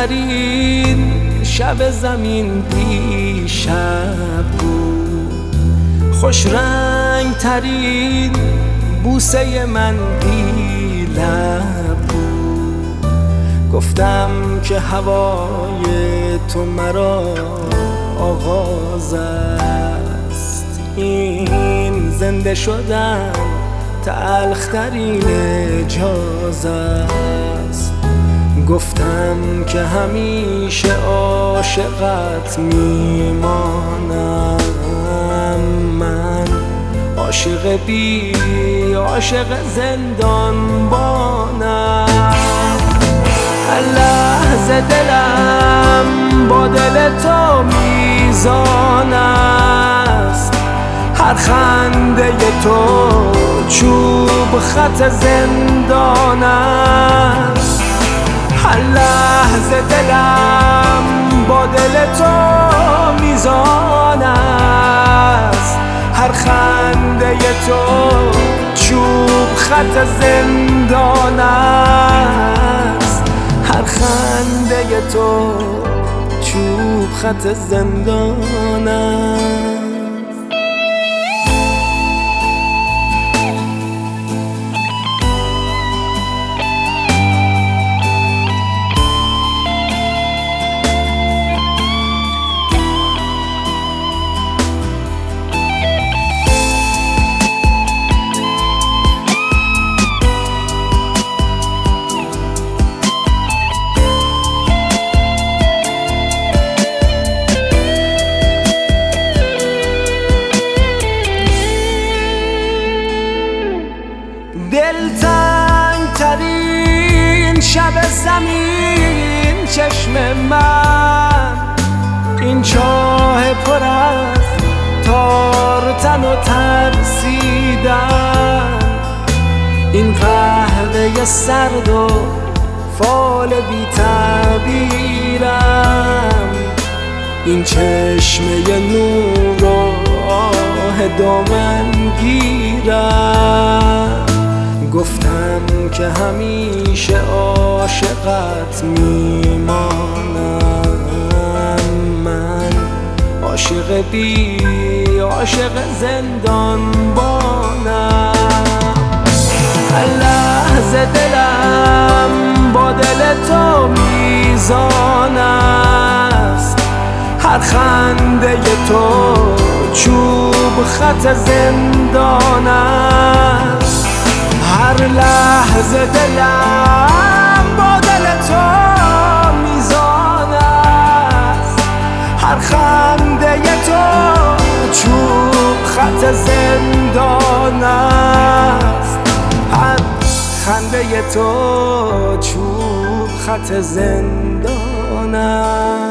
ترین شب زمین دیشب بود، خوش رنگ ترین بوسه من بی لب بود. گفتم که هوای تو مرا آغاز است، این زنده شدن تلخترین اجاز است. گفتم که همیشه عاشقت میمانم، من عاشق بی عاشق زندانبانم. هر لحظه دلم با دل تو میزان است، هر خنده تو چوب خط زندان است. هر لحظه دلم با دل تو میزان است، هر خنده تو چوب خط زندان است، هر خنده تو چوب خط زندان است. دلتنگ ترین شب زمین چشم من، این چاه پر از تار تن و ترسیدن، این قهوه سرد و فال بی تعبیرم، این چشمه نور و آه دامن گیرم. گفتم که همیشه عاشقت میمانم، من عاشق بی عاشق زندانبانم. هر لحظه دلم با دل تو میزان است، هر خنده تو چوب خط زندان است. هر لحظه دلم با دل تو میزان است، هر خنده تو چوب خط زندان است، هر خنده تو چوب خط زندان است.